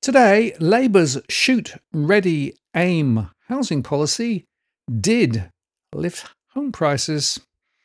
Today, Labour's shoot, ready, aim housing policy did lift home prices.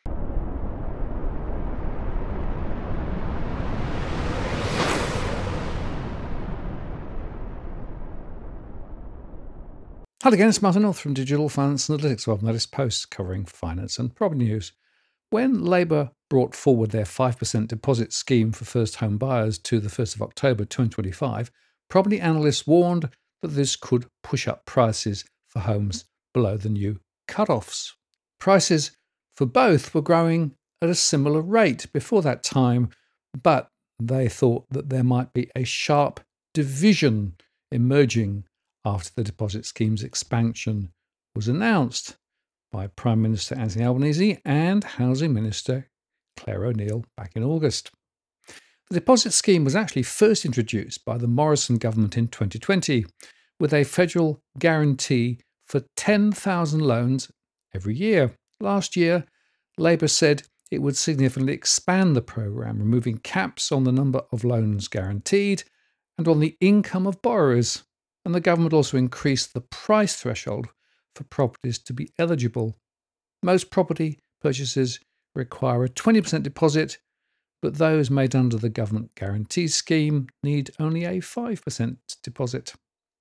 Hello again, it's Martin North from Digital Finance Analytics, well, latest posts covering finance and property news. When Labour brought forward their 5% deposit scheme for first home buyers to the 1st of October 2025, property analysts warned that this could push up prices for homes below the new cut-offs. Prices for both were growing at a similar rate before that time, but they thought that there might be a sharp division emerging after the deposit scheme's expansion was announced by Prime Minister Anthony Albanese and Housing Minister Claire O'Neill back in August. The deposit scheme was actually first introduced by the Morrison government in 2020 with a federal guarantee for 10,000 loans every year. Last year, Labour said it would significantly expand the programme, removing caps on the number of loans guaranteed and on the income of borrowers. And the government also increased the price threshold for properties to be eligible. Most property purchases require a 20% deposit, but those made under the government guarantee scheme need only a 5% deposit.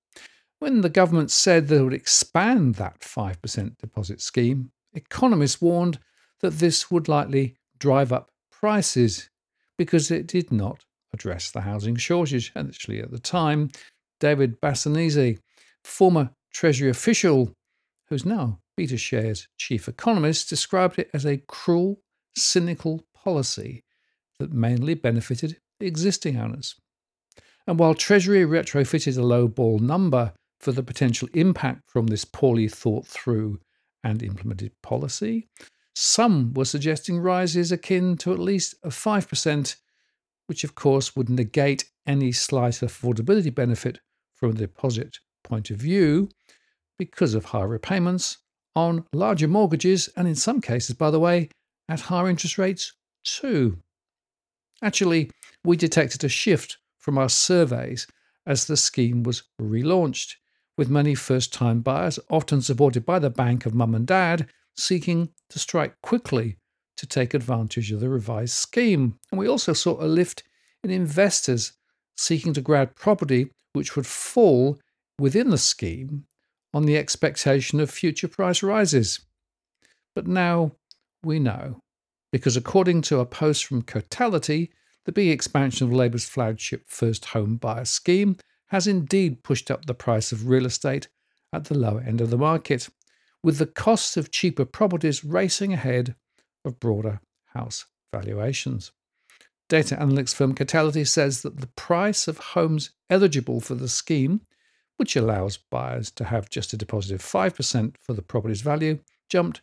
When the government said that it would expand that 5% deposit scheme, economists warned that this would likely drive up prices because it did not address the housing shortage. And actually, at the time, David Bassanese, former Treasury official who's now BetaShares chief economist, described it as a cruel, cynical policy that mainly benefited existing owners. And while Treasury retrofitted a low-ball number for the potential impact from this poorly thought through and implemented policy, some were suggesting rises akin to at least a 5%, which of course would negate any slight affordability benefit from a deposit point of view because of higher repayments on larger mortgages and in some cases, by the way, at higher interest rates too. Actually, we detected a shift from our surveys as the scheme was relaunched, with many first-time buyers, often supported by the bank of mum and dad, seeking to strike quickly to take advantage of the revised scheme. And we also saw a lift in investors seeking to grab property which would fall within the scheme on the expectation of future price rises. But now we know, because according to a post from Cotality, the big expansion of Labour's flagship first home buyer scheme has indeed pushed up the price of real estate at the lower end of the market, with the costs of cheaper properties racing ahead of broader house valuations. Data analytics firm Cotality says that the price of homes eligible for the scheme, which allows buyers to have just a deposit of 5% for the property's value, jumped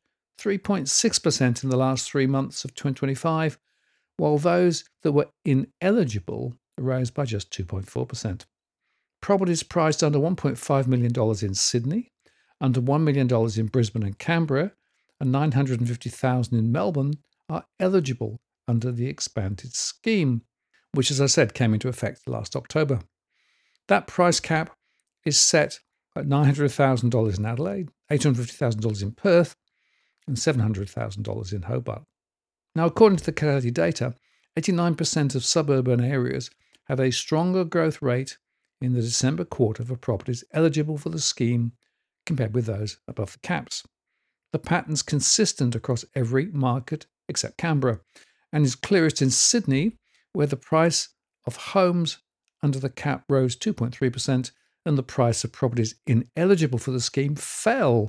3.6% in the last 3 months of 2025, while those that were ineligible rose by just 2.4%. Properties priced under $1.5 million in Sydney, under $1 million in Brisbane and Canberra, and $950,000 in Melbourne are eligible under the expanded scheme, which, as I said, came into effect last October. That price cap is set at $900,000 in Adelaide, $850,000 in Perth, and $700,000 in Hobart. Now, according to the Cotality data, 89% of suburban areas have a stronger growth rate in the December quarter for properties eligible for the scheme compared with those above the caps. The pattern's consistent across every market except Canberra, and is clearest in Sydney, where the price of homes under the cap rose 2.3% and the price of properties ineligible for the scheme fell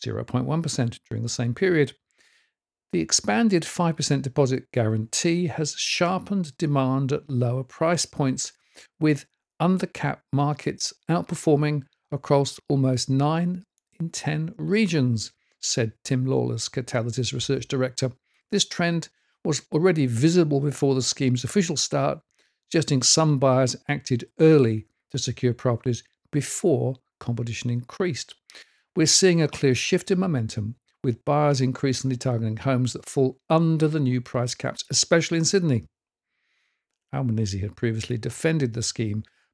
0.1% during the same period. The expanded 5% deposit guarantee has sharpened demand at lower price points, with under-cap markets outperforming across almost 9 in 10 regions, said Tim Lawless, Catality's research director. This trend was already visible before the scheme's official start, suggesting some buyers acted early to secure properties before competition increased. We're seeing a clear shift in momentum, with buyers increasingly targeting homes that fall under the new price caps, especially in Sydney. Albanese had previously defended the scheme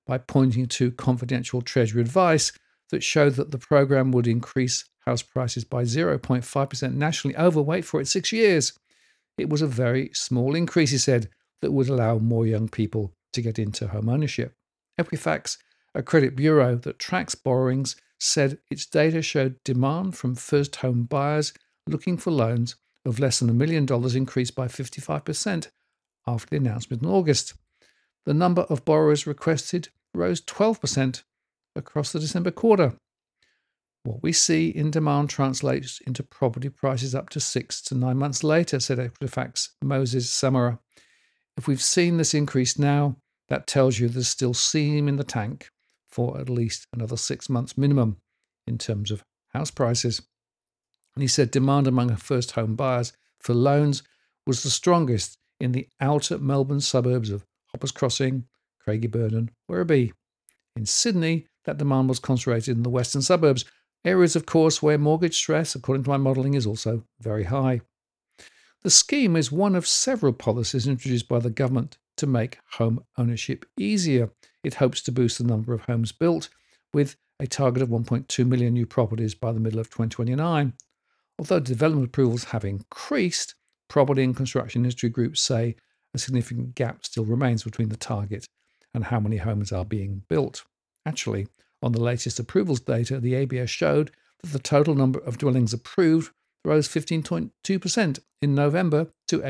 by pointing to confidential Treasury advice that showed that the program would increase house prices by 0.5% nationally over, wait for it, 6 years. It was a very small increase, he said, that would allow more young people to get into home ownership. Equifax, a credit bureau that tracks borrowings, said its data showed demand from first home buyers looking for loans of less than $1 million increased by 55% after the announcement in August. The number of borrowers requested rose 12% across the December quarter. What we see in demand translates into property prices up to 6 to 9 months later, said Equifax Moses Samara. If we've seen this increase now, that tells you there's still steam in the tank for at least another 6 months minimum in terms of house prices. And he said demand among first home buyers for loans was the strongest in the outer Melbourne suburbs of Hoppers Crossing, Craigieburn and Werribee. In Sydney, that demand was concentrated in the western suburbs, areas, of course, where mortgage stress, according to my modelling, is also very high. The scheme is one of several policies introduced by the government to make home ownership easier. It hopes to boost the number of homes built, with a target of 1.2 million new properties by the middle of 2029. Although development approvals have increased, property and construction industry groups say a significant gap still remains between the target and how many homes are being built. Actually, on the latest approvals data, the ABS showed that the total number of dwellings approved rose 15.2% in November to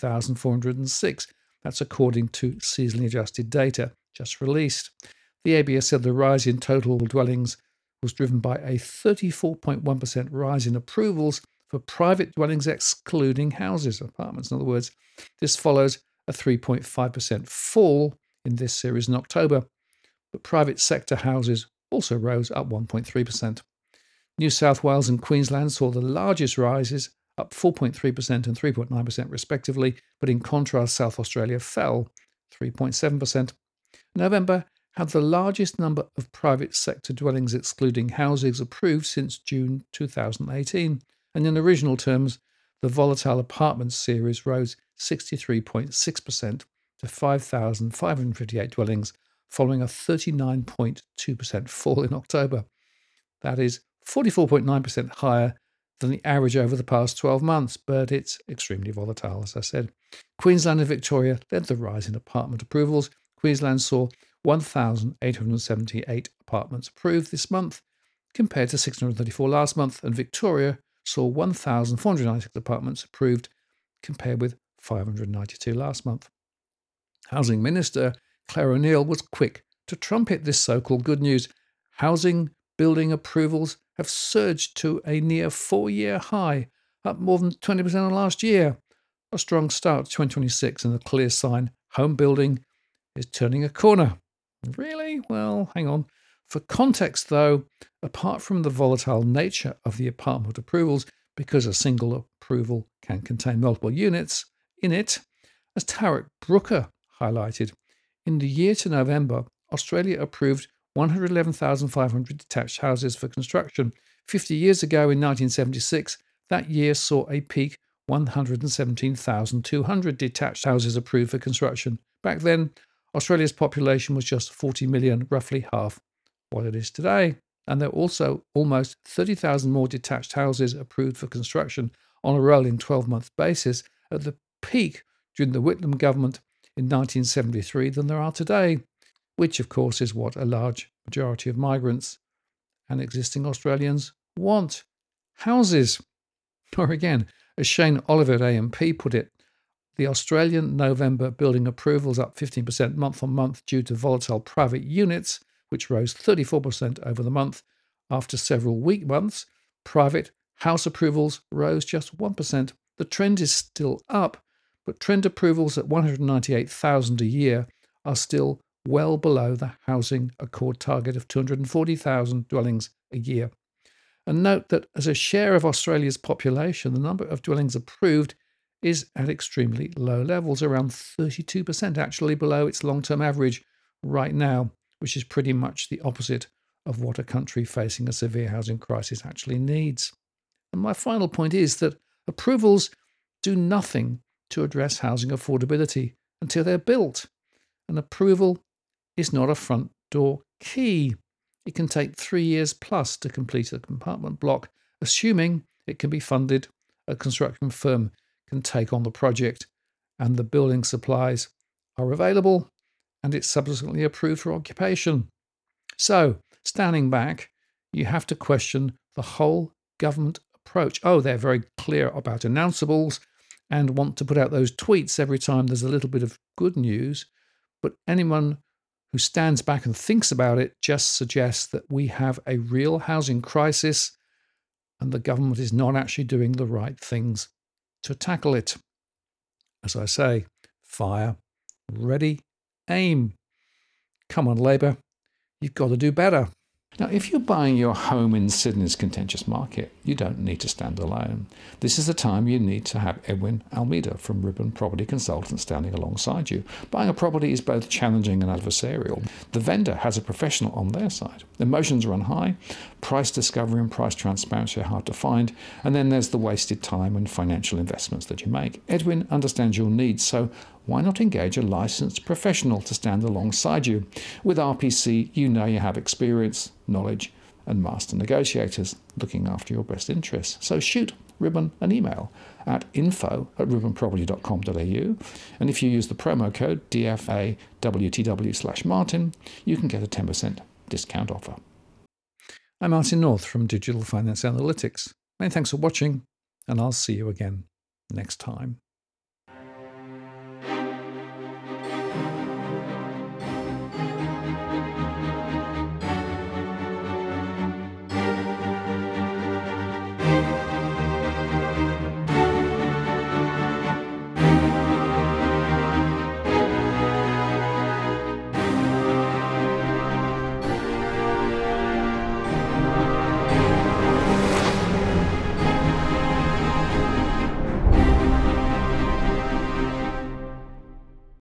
18,406. That's according to seasonally adjusted data just released. The ABS said the rise in total dwellings was driven by a 34.1% rise in approvals for private dwellings excluding houses, apartments in other words. This follows a 3.5% fall in this series in October. But private sector houses also rose up 1.3%. New South Wales and Queensland saw the largest rises, up 4.3% and 3.9% respectively, but in contrast, South Australia fell 3.7%. November had the largest number of private sector dwellings excluding houses approved since June 2018, and in original terms, the volatile apartments series rose 63.6% to 5,558 dwellings, following a 39.2% fall in October. That is 44.9% higher than the average over the past 12 months, but it's extremely volatile, as I said. Queensland and Victoria led the rise in apartment approvals. Queensland saw 1,878 apartments approved this month, compared to 634 last month, and Victoria saw 1,496 apartments approved, compared with 592 last month. Housing Minister Claire O'Neil was quick to trumpet this so-called good news. Housing building approvals have surged to a near 4-year high, up more than 20% on last year. A strong start to 2026 and a clear sign home building is turning a corner. Really? Well, hang on. For context, though, apart from the volatile nature of the apartment approvals, because a single approval can contain multiple units in it, as Tarek Brooker highlighted, in the year to November, Australia approved 111,500 detached houses for construction. 50 years ago, in 1976, that year saw a peak 117,200 detached houses approved for construction. Back then, Australia's population was just 40 million, roughly half what it is today. And there were also almost 30,000 more detached houses approved for construction on a rolling 12-month basis at the peak during the Whitlam government in 1973 than there are today, which, of course, is what a large majority of migrants and existing Australians want. Houses. Or again, as Shane Oliver at AMP put it, the Australian November building approvals up 15% month on month due to volatile private units, which rose 34% over the month. After several weak months, private house approvals rose just 1%. The trend is still up, but trend approvals at 198,000 a year are still well below the Housing Accord target of 240,000 dwellings a year. And note that as a share of Australia's population, the number of dwellings approved is at extremely low levels, around 32%, actually below its long-term average right now, which is pretty much the opposite of what a country facing a severe housing crisis actually needs. And my final point is that approvals do nothing to address housing affordability until they're built. An approval is not a front door key. It can take 3 years plus to complete a compartment block, assuming it can be funded, a construction firm can take on the project, and the building supplies are available, and it's subsequently approved for occupation. So, standing back, you have to question the whole government approach. Oh, they're very clear about announceables and want to put out those tweets every time there's a little bit of good news. But anyone who stands back and thinks about it just suggests that we have a real housing crisis and the government is not actually doing the right things to tackle it. As I say, fire, ready, aim. Come on, Labour, you've got to do better. Now, if you're buying your home in Sydney's contentious market, you don't need to stand alone. This is the time you need to have Edwin Almeida from Ribbon Property Consultants standing alongside you. Buying a property is both challenging and adversarial. The vendor has a professional on their side. Emotions run high, price discovery and price transparency are hard to find, and then there's the wasted time and financial investments that you make. Edwin understands your needs, so why not engage a licensed professional to stand alongside you? With RPC, you know you have experience, knowledge, and master negotiators looking after your best interests. So shoot Ribbon an email at info@ribbonproperty.com.au, and if you use the promo code DFAWTW/Martin, you can get a 10% discount offer. I'm Martin North from Digital Finance Analytics. Many thanks for watching, and I'll see you again next time.